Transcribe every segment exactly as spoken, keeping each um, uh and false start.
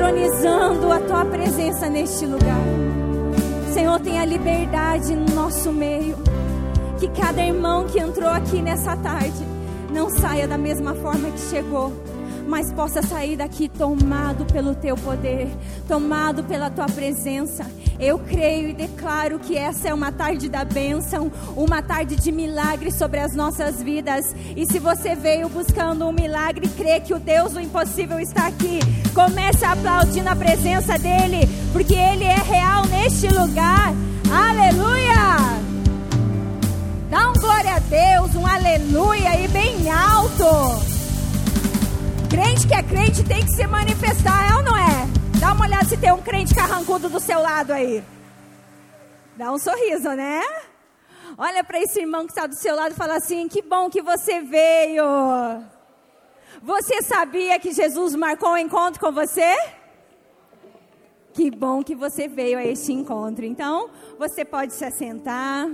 entronizando a tua presença neste lugar. Senhor, tenha liberdade no nosso meio. Que cada irmão que entrou aqui nessa tarde não saia da mesma forma que chegou, mas possa sair daqui tomado pelo teu poder, tomado pela tua presença. Eu creio e declaro que essa é uma tarde da bênção, uma tarde de milagre sobre as nossas vidas. E se você veio buscando um milagre, crê que o Deus do impossível está aqui. Comece a aplaudir na presença dele, porque ele é real neste lugar. Aleluia! Dá um glória a Deus, um aleluia aí bem alto. Crente que é crente tem que se manifestar, é ou não é? Dá uma olhada se tem um crente carrancudo do seu lado aí. Dá um sorriso, né? Olha para esse irmão que está do seu lado e fala assim: que bom que você veio. Você sabia que Jesus marcou um encontro com você? Que bom que você veio a este encontro. Então, você pode se assentar.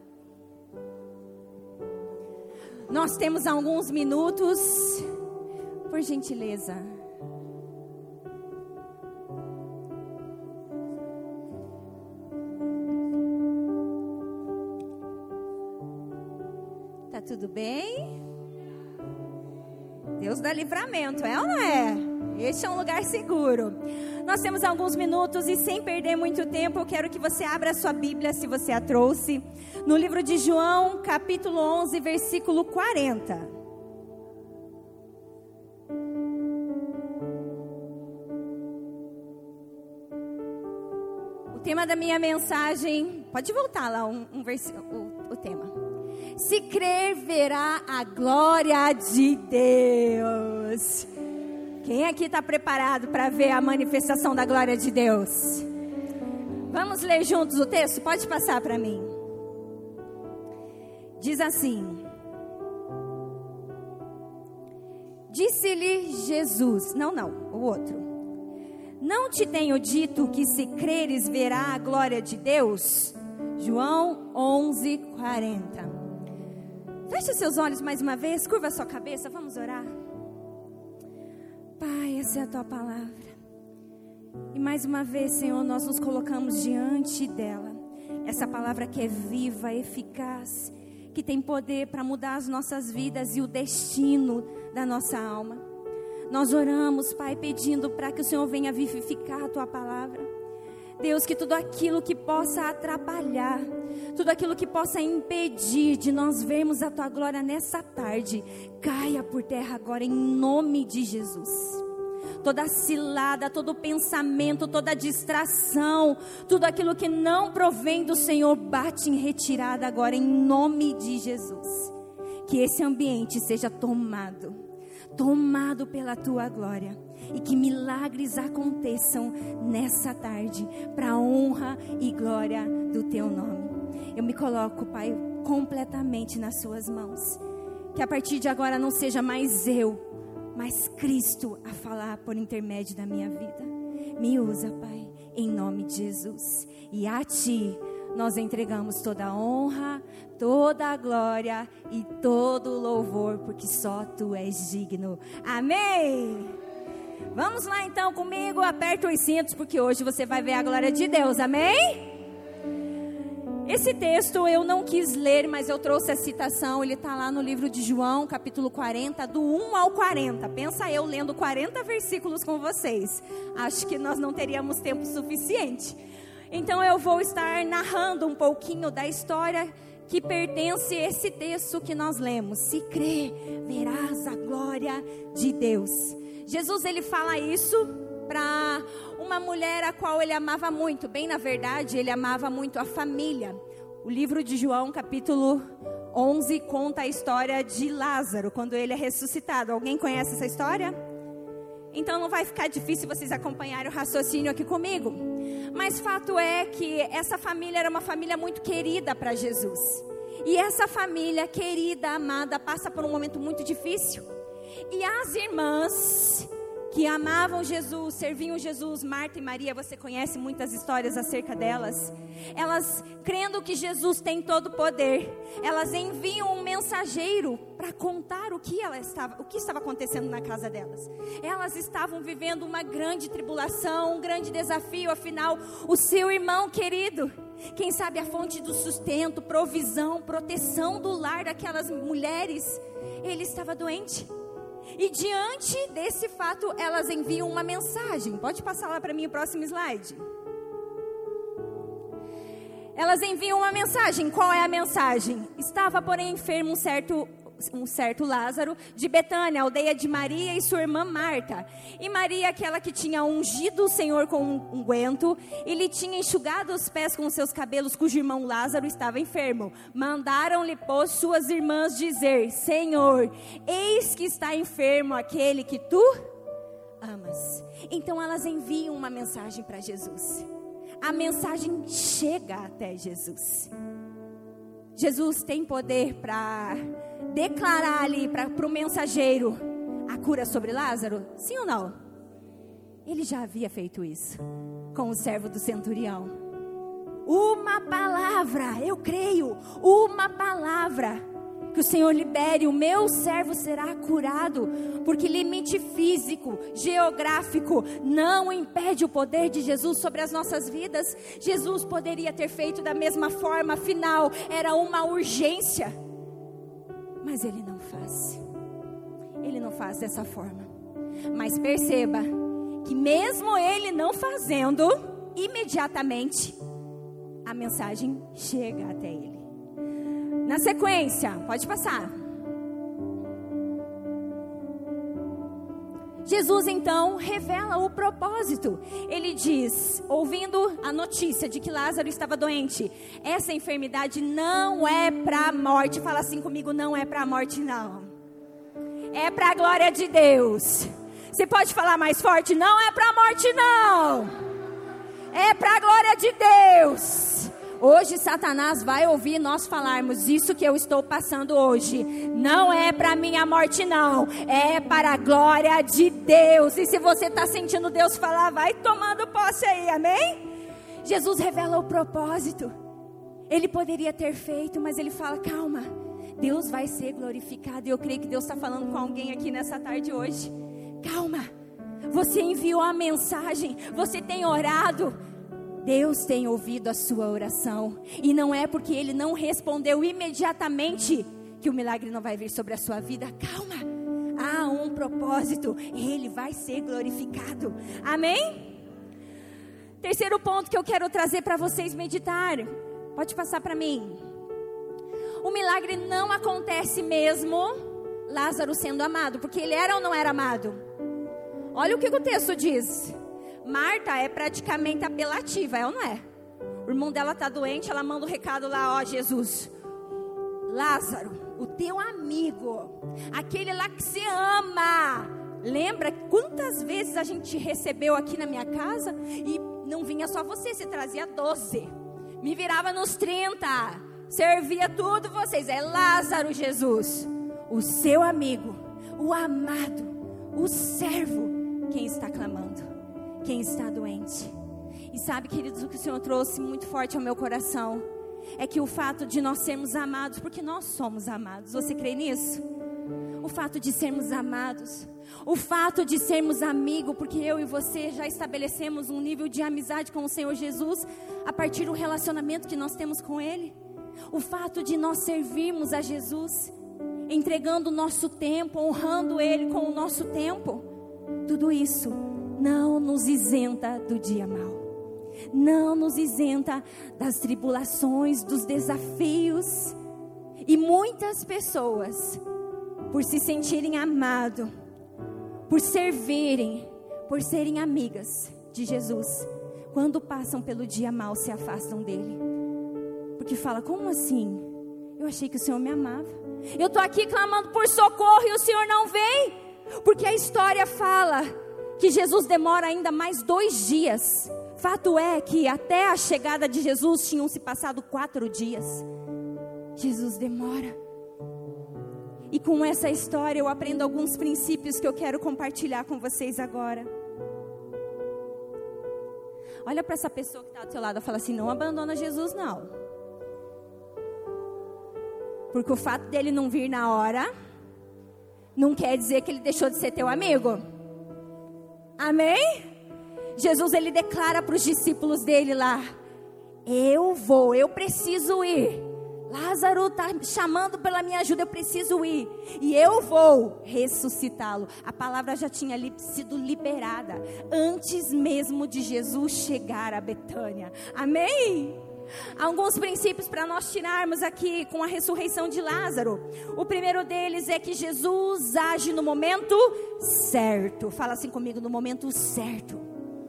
Nós temos alguns minutos, por gentileza. Tá tudo bem? Deus dá livramento, é ou não é? Este é um lugar seguro. Nós temos alguns minutos e sem perder muito tempo, eu quero que você abra a sua Bíblia, se você a trouxe, no livro de João, capítulo onze, versículo quarenta. O tema da minha mensagem, pode voltar lá um, um versículo, o, o tema. Se crer, verá a glória de Deus. Quem aqui está preparado para ver a manifestação da glória de Deus? Vamos ler juntos o texto? Pode passar para mim. Diz assim: disse-lhe Jesus, não, não, o outro. Não te tenho dito que se creres verá a glória de Deus? João onze, quarenta. Feche seus olhos mais uma vez, curva a sua cabeça, vamos orar. Pai, essa é a tua palavra. E mais uma vez, Senhor, nós nos colocamos diante dela. Essa palavra que é viva, eficaz, que tem poder para mudar as nossas vidas e o destino da nossa alma. Nós oramos, Pai, pedindo para que o Senhor venha vivificar a tua palavra. Deus, que tudo aquilo que possa atrapalhar, tudo aquilo que possa impedir de nós vermos a tua glória nessa tarde, caia por terra agora em nome de Jesus. Toda cilada, todo pensamento, toda distração, tudo aquilo que não provém do Senhor, bate em retirada agora em nome de Jesus. Que esse ambiente seja tomado, tomado pela tua glória. E que milagres aconteçam nessa tarde, para a honra e glória do teu nome. Eu me coloco, Pai, completamente nas suas mãos. Que a partir de agora não seja mais eu, mas Cristo a falar por intermédio da minha vida. Me usa, Pai, em nome de Jesus. E a Ti nós entregamos toda a honra, toda a glória e todo o louvor, porque só Tu és digno. Amém! Vamos lá então comigo, aperta os cintos, porque hoje você vai ver a glória de Deus, amém? Esse texto eu não quis ler, mas eu trouxe a citação, ele está lá no livro de João, capítulo quarenta, do um ao quarenta. Pensa eu lendo quarenta versículos com vocês, acho que nós não teríamos tempo suficiente. Então eu vou estar narrando um pouquinho da história que pertence a esse texto que nós lemos. Se crer, verás a glória de Deus. Jesus, ele fala isso para uma mulher a qual ele amava muito. Bem, na verdade, ele amava muito a família. O livro de João, capítulo onze, conta a história de Lázaro, quando ele é ressuscitado. Alguém conhece essa história? Então não vai ficar difícil vocês acompanharem o raciocínio aqui comigo. Mas fato é que essa família era uma família muito querida para Jesus. E essa família querida, amada, passa por um momento muito difícil. E as irmãs que amavam Jesus, serviam Jesus. Marta e Maria, você conhece muitas histórias acerca delas. Elas, crendo que Jesus tem todo o poder, elas enviam um mensageiro para contar o que, ela estava, o que estava acontecendo na casa delas. Elas estavam vivendo uma grande tribulação, um grande desafio. Afinal, o seu irmão querido, quem sabe a fonte do sustento, provisão, proteção do lar daquelas mulheres, ele estava doente. E diante desse fato, elas enviam uma mensagem. Pode passar lá para mim o próximo slide. Elas enviam uma mensagem. Qual é a mensagem? Estava, porém, enfermo um certo, um certo Lázaro de Betânia, aldeia de Maria e sua irmã Marta. E Maria, aquela que tinha ungido o Senhor com um unguento, e lhe tinha enxugado os pés com os seus cabelos, cujo irmão Lázaro estava enfermo. Mandaram-lhe, pois, suas irmãs dizer: Senhor, eis que está enfermo aquele que tu amas. Então elas enviam uma mensagem para Jesus. A mensagem chega até Jesus. Jesus tem poder para declarar ali para o mensageiro a cura sobre Lázaro? Sim ou não? Ele já havia feito isso com o servo do centurião. Uma palavra, eu creio, uma palavra que o Senhor libere, o meu servo será curado, porque limite físico, geográfico não impede o poder de Jesus sobre as nossas vidas. Jesus poderia ter feito da mesma forma, afinal era uma urgência, mas Ele não faz. Ele não faz dessa forma. Mas perceba que mesmo Ele não fazendo, imediatamente a mensagem chega até Ele. Na sequência, pode passar. Jesus então revela o propósito. Ele diz, ouvindo a notícia de que Lázaro estava doente: essa enfermidade não é para a morte. Fala assim comigo: não é para a morte, não. É para a glória de Deus. Você pode falar mais forte? Não é para a morte, não. É para a glória de Deus. Hoje Satanás vai ouvir nós falarmos isso que eu estou passando hoje. Não é para minha morte, não. É para a glória de Deus. E se você está sentindo Deus falar, vai tomando posse aí, amém? Jesus revela o propósito. Ele poderia ter feito, mas ele fala: calma, Deus vai ser glorificado. E eu creio que Deus está falando com alguém aqui nessa tarde hoje. Calma, você enviou a mensagem, você tem orado, Deus tem ouvido a sua oração. E não é porque Ele não respondeu imediatamente que o milagre não vai vir sobre a sua vida. Calma, há um propósito, Ele vai ser glorificado, amém? Terceiro ponto que eu quero trazer para vocês meditarem. Pode passar para mim. O milagre não acontece mesmo Lázaro sendo amado, porque ele era ou não era amado? Olha o que o texto diz. Marta é praticamente apelativa, é ou não é? O irmão dela está doente, ela manda o um recado lá: ó Jesus, Lázaro, o teu amigo, aquele lá que você ama, lembra quantas vezes a gente recebeu aqui na minha casa e não vinha só você, você trazia doze, me virava nos trinta, servia tudo vocês. É Lázaro, Jesus, o seu amigo, o amado, o servo, quem está clamando, quem está doente. E sabe, queridos, o que o Senhor trouxe muito forte ao meu coração é que o fato de nós sermos amados, porque nós somos amados, você crê nisso? O fato de sermos amados, o fato de sermos amigos, porque eu e você já estabelecemos um nível de amizade com o Senhor Jesus a partir do relacionamento que nós temos com Ele. O fato de nós servirmos a Jesus, entregando o nosso tempo, honrando Ele com o nosso tempo, tudo isso não nos isenta do dia mau, não nos isenta das tribulações, dos desafios. E muitas pessoas, por se sentirem amados, por servirem, por serem amigas de Jesus, quando passam pelo dia mau, se afastam dele, porque fala: como assim? Eu achei que o Senhor me amava, eu estou aqui clamando por socorro e o Senhor não vem. Porque a história fala que Jesus demora ainda mais dois dias. Fato é que até a chegada de Jesus tinham se passado quatro dias. Jesus demora. E com essa história eu aprendo alguns princípios que eu quero compartilhar com vocês agora. Olha para essa pessoa que está do seu lado e fala assim: não abandona Jesus não. Porque o fato dele não vir na hora não quer dizer que ele deixou de ser teu amigo. Amém? Jesus, ele declara para os discípulos dele lá: eu vou, eu preciso ir. Lázaro está chamando pela minha ajuda, eu preciso ir. E eu vou ressuscitá-lo. A palavra já tinha li- sido liberada antes mesmo de Jesus chegar a Betânia. Amém? Alguns princípios para nós tirarmos aqui com a ressurreição de Lázaro. O primeiro deles é que Jesus age no momento certo. Fala assim comigo: no momento certo.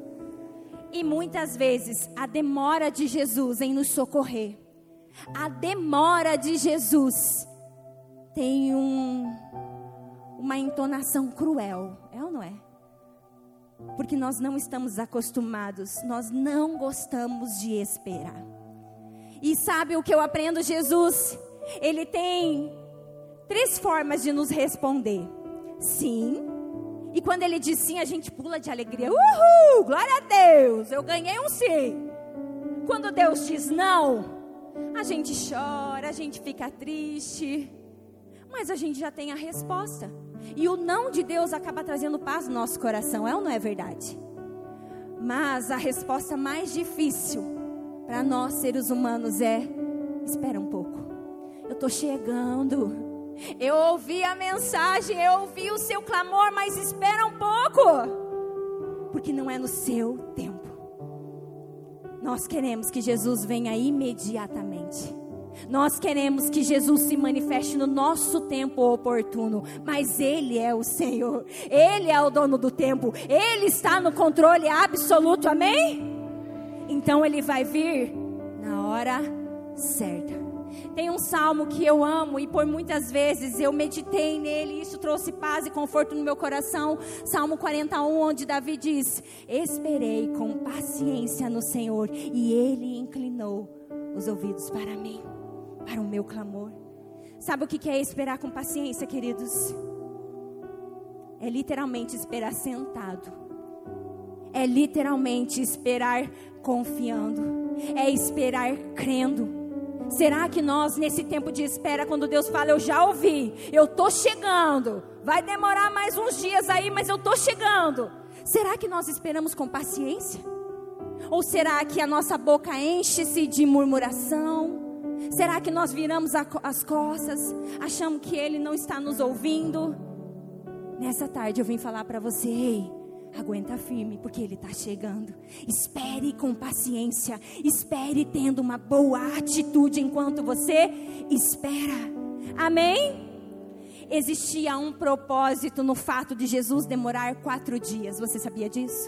E muitas vezes a demora de Jesus em nos socorrer, a demora de Jesus tem um, uma entonação cruel, é ou não é? Porque nós não estamos acostumados, nós não gostamos de esperar. E sabe o que eu aprendo? Jesus, ele tem três formas de nos responder: sim. E quando ele diz sim, a gente pula de alegria. Uhul, glória a Deus, eu ganhei um sim. Quando Deus diz não, a gente chora, a gente fica triste, mas a gente já tem a resposta. E o não de Deus acaba trazendo paz no nosso coração, é ou não é verdade? Mas a resposta mais difícil para nós seres humanos é: espera um pouco, eu estou chegando. Eu ouvi a mensagem, eu ouvi o seu clamor, mas espera um pouco, porque não é no seu tempo. Nós queremos que Jesus venha imediatamente. Nós queremos que Jesus se manifeste no nosso tempo oportuno. Mas Ele é o Senhor, Ele é o dono do tempo, Ele está no controle absoluto, amém? Então Ele vai vir na hora certa. Tem um salmo que eu amo e por muitas vezes eu meditei nele, e isso trouxe paz e conforto no meu coração. Salmo quarenta e um, onde Davi diz: esperei com paciência no Senhor, e Ele inclinou os ouvidos para mim, para o meu clamor. Sabe o que é esperar com paciência, queridos? É literalmente esperar sentado. É literalmente esperar confiando. É esperar crendo. Será que nós, nesse tempo de espera, quando Deus fala: eu já ouvi, eu estou chegando, vai demorar mais uns dias aí, mas eu estou chegando, será que nós esperamos com paciência? Ou será que a nossa boca enche-se de murmuração? Será que nós viramos a, as costas, achamos que Ele não está nos ouvindo? Nessa tarde eu vim falar para você: ei, aguenta firme, porque Ele está chegando. Espere com paciência, espere tendo uma boa atitude enquanto você espera. Amém? Existia um propósito no fato de Jesus demorar quatro dias. Você sabia disso?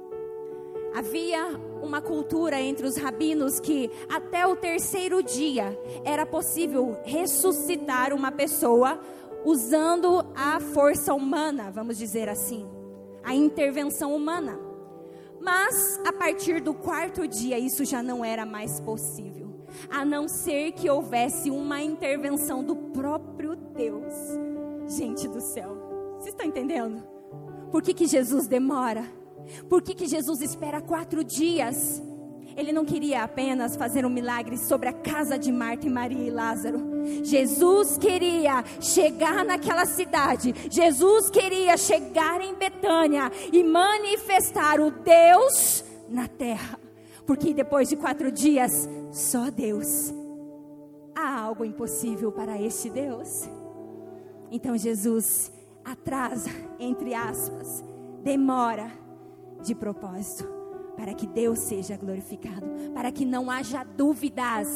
Havia uma cultura entre os rabinos que até o terceiro dia era possível ressuscitar uma pessoa usando a força humana, vamos dizer assim, a intervenção humana. Mas a partir do quarto dia isso já não era mais possível, a não ser que houvesse uma intervenção do próprio Deus. Gente do céu, vocês estão entendendo? Por que que Jesus demora? Por que que Jesus espera quatro dias? Ele não queria apenas fazer um milagre sobre a casa de Marta e Maria e Lázaro. Jesus queria chegar naquela cidade. Jesus queria chegar em Betânia e manifestar o Deus na terra. Porque depois de quatro dias, só Deus. Há algo impossível para esse Deus? Então Jesus atrasa, entre aspas, demora de propósito, para que Deus seja glorificado, para que não haja dúvidas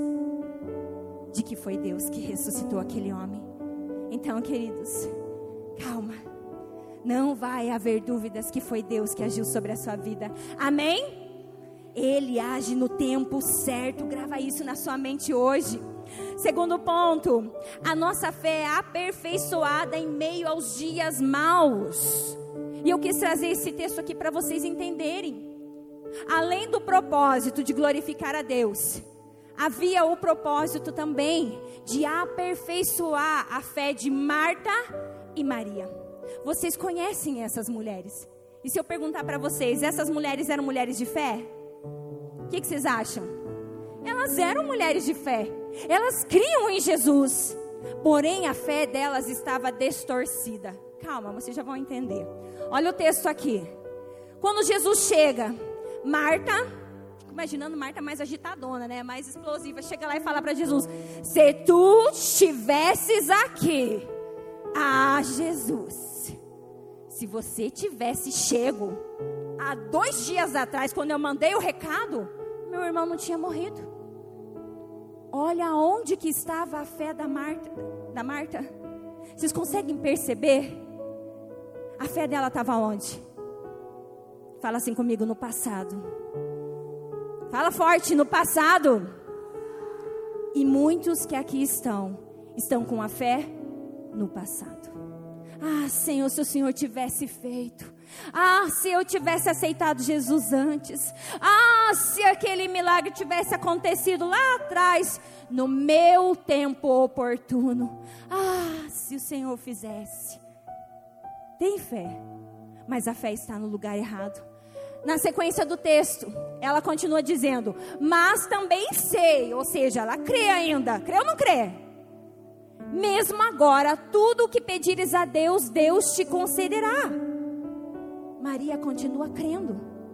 de que foi Deus que ressuscitou aquele homem. Então, queridos, calma, não vai haver dúvidas que foi Deus que agiu sobre a sua vida, amém? Ele age no tempo certo, grava isso na sua mente hoje. Segundo ponto, a nossa fé é aperfeiçoada em meio aos dias maus. E eu quis trazer esse texto aqui para vocês entenderem. Além do propósito de glorificar a Deus, havia o propósito também de aperfeiçoar a fé de Marta e Maria. Vocês conhecem essas mulheres? E se eu perguntar para vocês, essas mulheres eram mulheres de fé? O que, que vocês acham? Elas eram mulheres de fé. Elas criam em Jesus. Porém, a fé delas estava distorcida. Calma, vocês já vão entender. Olha o texto aqui. Quando Jesus chega, Marta, fico imaginando Marta mais agitadona, né? Mais explosiva. Chega lá e fala para Jesus: se tu estivesses aqui, ah, Jesus, se você tivesse chego há dois dias atrás, quando eu mandei o recado, meu irmão não tinha morrido. Olha onde que estava a fé da Marta, da Marta. Vocês conseguem perceber? A fé dela estava onde? Fala assim comigo: no passado. Fala forte: no passado. E muitos que aqui estão, estão com a fé no passado. Ah, Senhor, se o Senhor tivesse feito. Ah, se eu tivesse aceitado Jesus antes. Ah, se aquele milagre tivesse acontecido lá atrás, no meu tempo oportuno. Ah, se o Senhor fizesse. Tem fé, mas a fé está no lugar errado. Na sequência do texto, ela continua dizendo: mas também sei, ou seja, ela crê ainda. Crê ou não crê? Mesmo agora, tudo o que pedires a Deus, Deus te concederá. Maria continua crendo.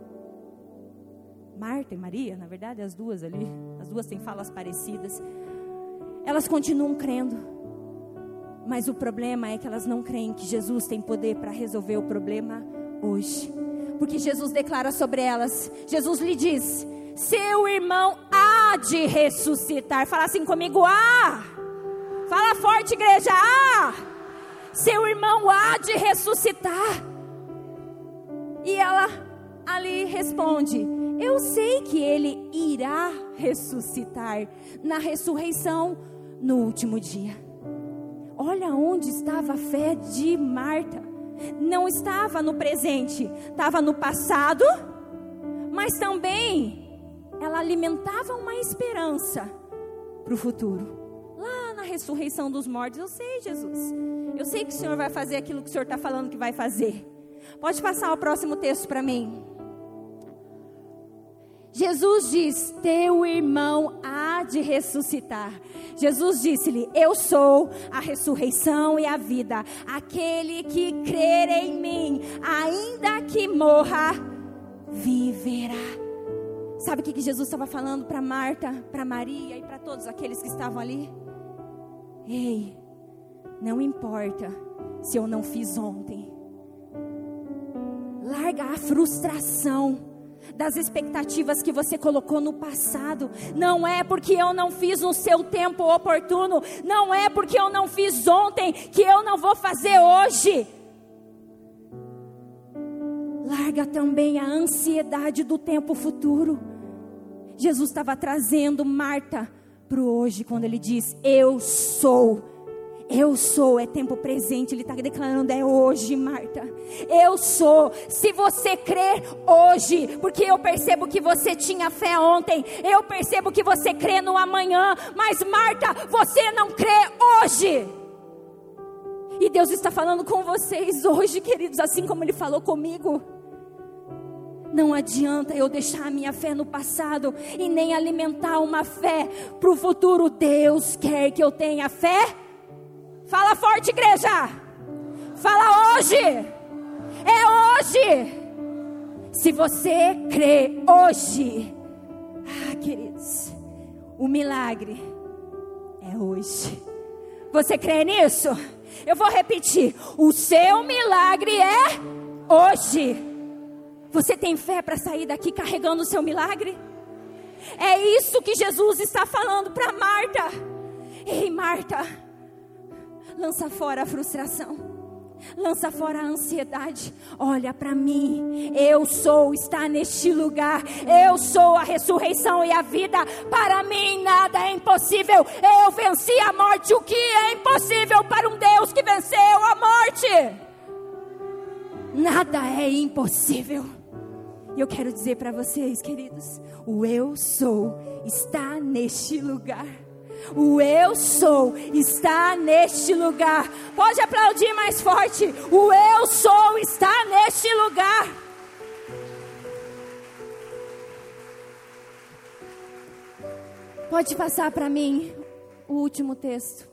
Marta e Maria, na verdade, as duas ali, as duas têm falas parecidas. Elas continuam crendo. Mas o problema é que elas não creem que Jesus tem poder para resolver o problema hoje. Porque Jesus declara sobre elas, Jesus lhe diz: seu irmão há de ressuscitar. Fala assim comigo: ah! Fala forte, igreja: ah! Seu irmão há de ressuscitar. E ela ali responde: eu sei que ele irá ressuscitar na ressurreição no último dia. Olha onde estava a fé de Marta. Não estava no presente, estava no passado, mas também ela alimentava uma esperança para o futuro. Lá na ressurreição dos mortos: eu sei, Jesus, eu sei que o Senhor vai fazer aquilo que o Senhor está falando que vai fazer. Pode passar o próximo texto para mim. Jesus diz: teu irmão há de ressuscitar. Jesus disse-lhe: eu sou a ressurreição e a vida. Aquele que crer em mim, ainda que morra, viverá. Sabe o que Jesus estava falando para Marta, para Maria e para todos aqueles que estavam ali? Ei, não importa se eu não fiz ontem. Larga a frustração das expectativas que você colocou no passado. Não é porque eu não fiz no seu tempo oportuno, não é porque eu não fiz ontem que eu não vou fazer hoje. Larga também a ansiedade do tempo futuro. Jesus estava trazendo Marta para o hoje, quando ele diz: eu sou. Eu sou, é tempo presente. Ele está declarando: é hoje, Marta. Eu sou. Se você crer hoje, porque eu percebo que você tinha fé ontem, eu percebo que você crê no amanhã, mas Marta, você não crê hoje. E Deus está falando com vocês hoje, queridos, assim como Ele falou comigo. Não adianta eu deixar a minha fé no passado e nem alimentar uma fé para o futuro. Deus quer que eu tenha fé. Fala forte, igreja. Fala hoje. É hoje. Se você crê hoje, ah, queridos, o milagre é hoje. Você crê nisso? Eu vou repetir: o seu milagre é hoje. Você tem fé para sair daqui carregando o seu milagre? É isso que Jesus está falando para Marta. Ei, Marta, lança fora a frustração, lança fora a ansiedade. Olha para mim. Eu sou, está neste lugar. Eu sou a ressurreição e a vida. Para mim nada é impossível. Eu venci a morte. O que é impossível para um Deus que venceu a morte? Nada é impossível. E eu quero dizer para vocês, queridos, o eu sou está neste lugar. O eu sou está neste lugar. Pode aplaudir mais forte. O eu sou está neste lugar. Pode passar para mim o último texto.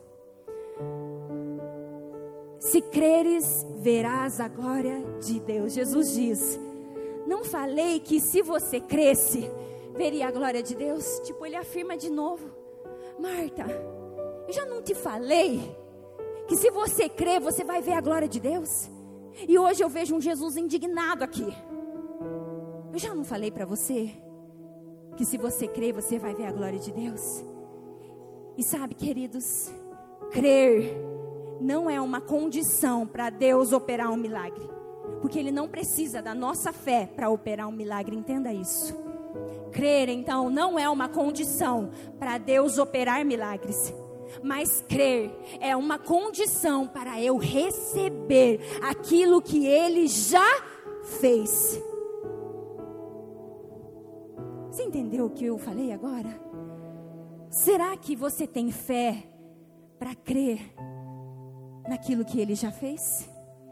Se creres, verás a glória de Deus. Jesus diz: não falei que se você cresce, veria a glória de Deus? Tipo, ele afirma de novo: Marta, eu já não te falei que se você crer, você vai ver a glória de Deus? E hoje eu vejo um Jesus indignado aqui. Eu já não falei para você que se você crer, você vai ver a glória de Deus? E sabe, queridos, crer não é uma condição para Deus operar um milagre, porque Ele não precisa da nossa fé para operar um milagre, entenda isso. Crer, então, não é uma condição para Deus operar milagres, mas crer é uma condição para eu receber aquilo que Ele já fez. Você entendeu o que eu falei agora? Será que você tem fé para crer naquilo que Ele já fez?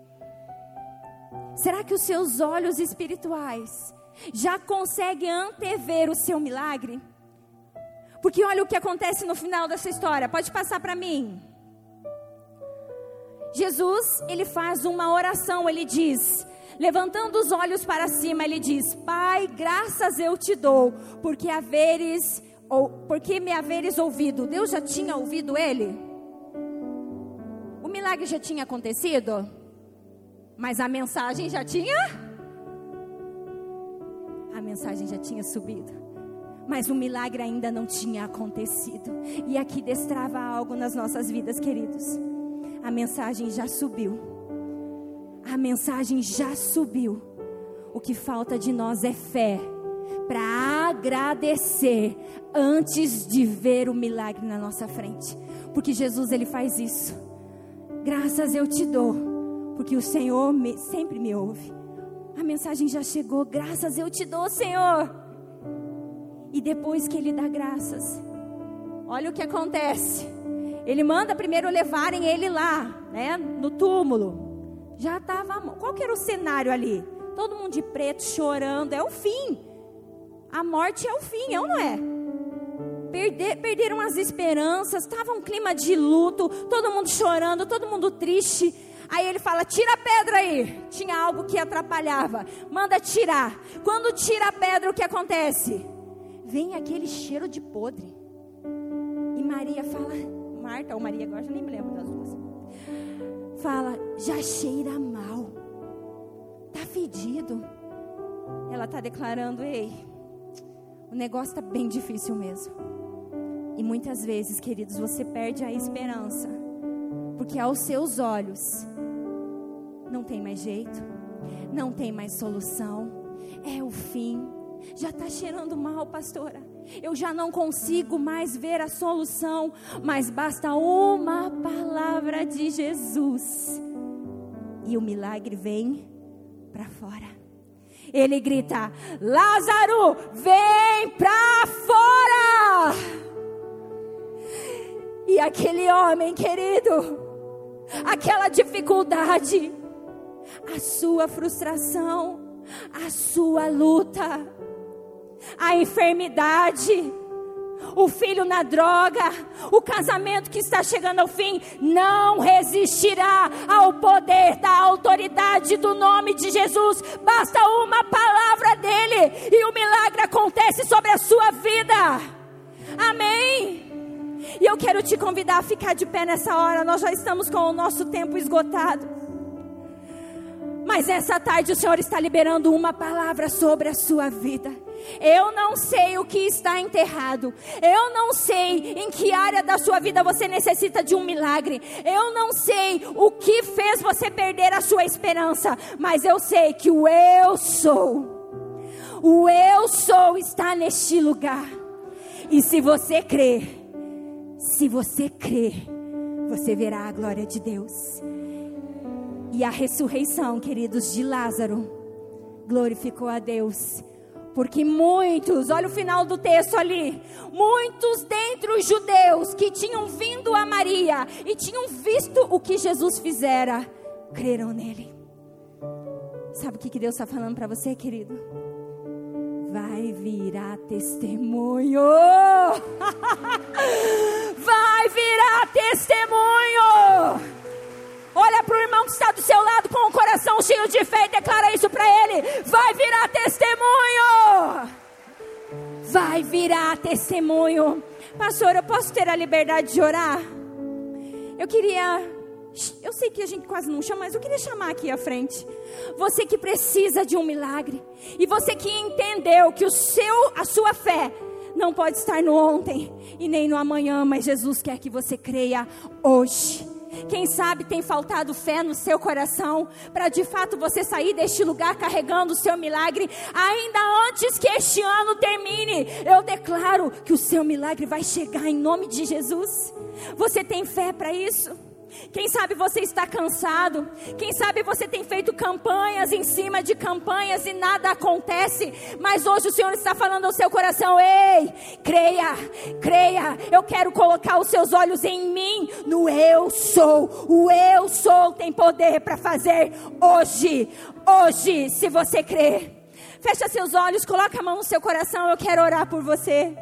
Será que os seus olhos espirituais já conseguem antever o seu milagre? Porque olha o que acontece no final dessa história. Pode passar para mim. Jesus, ele faz uma oração, ele diz, levantando os olhos para cima, ele diz: Pai, graças eu te dou, porque haveres, ou, porque me haveres ouvido. Deus já tinha ouvido ele? O milagre já tinha acontecido? Mas a mensagem já tinha? A mensagem já tinha subido, mas o milagre ainda não tinha acontecido. E aqui destrava algo nas nossas vidas, queridos. A mensagem já subiu. A mensagem já subiu. O que falta de nós é fé para agradecer antes de ver o milagre na nossa frente. Porque Jesus, ele faz isso. Graças eu te dou, porque o Senhor me, sempre me ouve. A mensagem já chegou. Graças eu te dou, Senhor. E depois que ele dá graças, olha o que acontece. Ele manda primeiro levarem ele lá, né, no túmulo. Já estava, qual que era o cenário ali? Todo mundo de preto chorando, é o fim. A morte é o fim, é ou não é? Perder, perderam as esperanças, estava um clima de luto, todo mundo chorando, todo mundo triste. Aí ele fala: tira a pedra aí. Tinha algo que atrapalhava, manda tirar. Quando tira a pedra, o que acontece? Vem aquele cheiro de podre. E Maria fala, Marta ou Maria, agora já nem me lembro das duas, fala: já cheira mal, tá fedido. Ela está declarando: ei, o negócio está bem difícil mesmo. E muitas vezes, queridos, você perde a esperança, porque aos seus olhos não tem mais jeito, não tem mais solução, é o fim. Já está cheirando mal, pastora. Eu já não consigo mais ver a solução. Mas basta uma palavra de Jesus e o milagre vem para fora. Ele grita: Lázaro, vem para fora. E aquele homem, querido, aquela dificuldade, a sua frustração, a sua luta, a enfermidade, o filho na droga, o casamento que está chegando ao fim, não resistirá ao poder da autoridade do nome de Jesus. Basta uma palavra dele e o milagre acontece sobre a sua vida. Amém? E eu quero te convidar a ficar de pé nessa hora. Nós já estamos com o nosso tempo esgotado, mas essa tarde o Senhor está liberando uma palavra sobre a sua vida. Eu não sei o que está enterrado. Eu não sei em que área da sua vida você necessita de um milagre. Eu não sei o que fez você perder a sua esperança. Mas eu sei que o eu sou, o eu sou está neste lugar. E se você crer, se você crer, você verá a glória de Deus. E a ressurreição, queridos, de Lázaro glorificou a Deus. Porque muitos, olha o final do texto ali, muitos dentre os judeus que tinham vindo a Maria e tinham visto o que Jesus fizera, creram nele. Sabe o que Deus está falando para você, querido? Vai virar testemunho. Vai virar testemunho. Olha para o irmão que está do seu lado com o coração cheio de fé e declara isso para ele. Vai virar testemunho. Vai virar testemunho. Pastor, eu posso ter a liberdade de orar? Eu queria... Eu sei que a gente quase não chama, mas eu queria chamar aqui à frente. Você que precisa de um milagre. E você que entendeu que o seu, a sua fé não pode estar no ontem e nem no amanhã, mas Jesus quer que você creia hoje. Quem sabe tem faltado fé no seu coração para de fato você sair deste lugar carregando o seu milagre ainda antes que este ano termine. Eu declaro que o seu milagre vai chegar em nome de Jesus. Você tem fé para isso? Quem sabe você está cansado. Quem sabe você tem feito campanhas em cima de campanhas e nada acontece. Mas hoje o Senhor está falando ao seu coração: ei, creia, creia. Eu quero colocar os seus olhos em mim, no eu sou. O eu sou tem poder para fazer hoje, hoje, se você crer. Fecha seus olhos, coloca a mão no seu coração. Eu quero orar por você.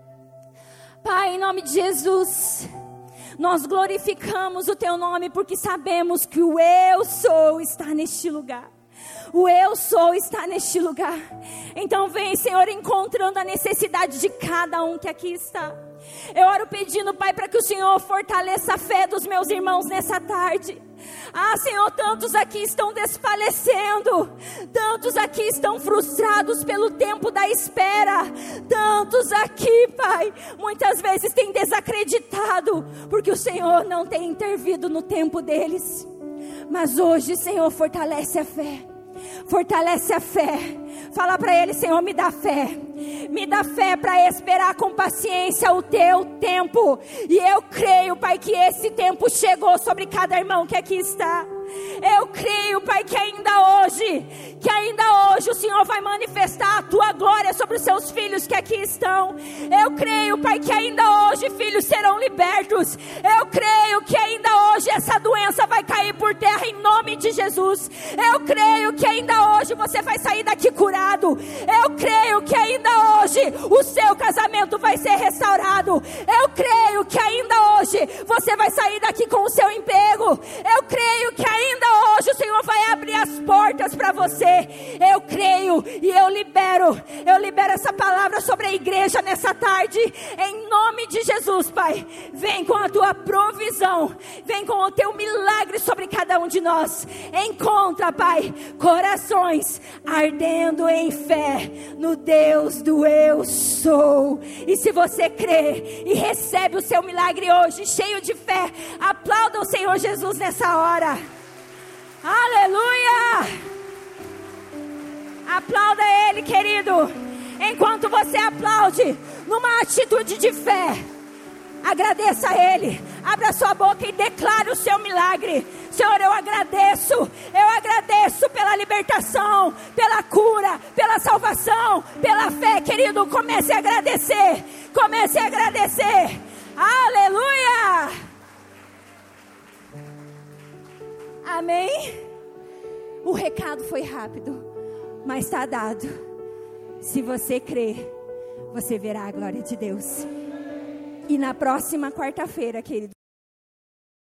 Pai, em nome de Jesus, nós glorificamos o teu nome porque sabemos que o eu sou está neste lugar. O eu sou está neste lugar. Então vem, Senhor, encontrando a necessidade de cada um que aqui está. Eu oro pedindo, Pai, para que o Senhor fortaleça a fé dos meus irmãos nessa tarde. Ah, Senhor, tantos aqui estão desfalecendo. Tantos aqui estão frustrados pelo tempo da espera. Tantos aqui, Pai, muitas vezes têm desacreditado porque o Senhor não tem intervido no tempo deles. Mas hoje, Senhor, fortalece a fé. Fortalece a fé. Fala para ele: Senhor, me dá fé. Me dá fé para esperar com paciência o teu tempo. E eu creio, Pai, que esse tempo chegou sobre cada irmão que aqui está. Eu creio, Pai, que ainda hoje, que ainda hoje o Senhor vai manifestar a tua glória sobre os seus filhos que aqui estão. Eu creio, Pai, que ainda hoje filhos serão libertos. Eu creio que ainda hoje essa doença vai cair por terra em nome de Jesus. Eu creio que ainda hoje você vai sair daqui curado. Eu creio que ainda hoje o seu casamento vai ser restaurado. Eu creio que ainda hoje você vai sair daqui com o seu emprego. Eu creio que ainda hoje o Senhor vai abrir as portas para você. Eu creio e eu libero, eu libero essa palavra sobre a igreja nessa tarde, em nome de Jesus, Pai. Vem com a tua provisão, vem com o teu milagre sobre cada um de nós. Encontra, Pai, corações ardendo em fé no Deus do eu sou. E se você crê e recebe o seu milagre hoje, cheio de fé, aplauda o Senhor Jesus nessa hora. Aleluia! Aplauda Ele, querido. Enquanto você aplaude, numa atitude de fé, agradeça a Ele. Abra sua boca e declare o seu milagre. Senhor, eu agradeço. Eu agradeço pela libertação, pela cura, pela salvação, pela fé, querido. Comece a agradecer. Comece a agradecer. Aleluia! Amém? O recado foi rápido, mas está dado. Se você crer, você verá a glória de Deus. E na próxima quarta-feira, querido,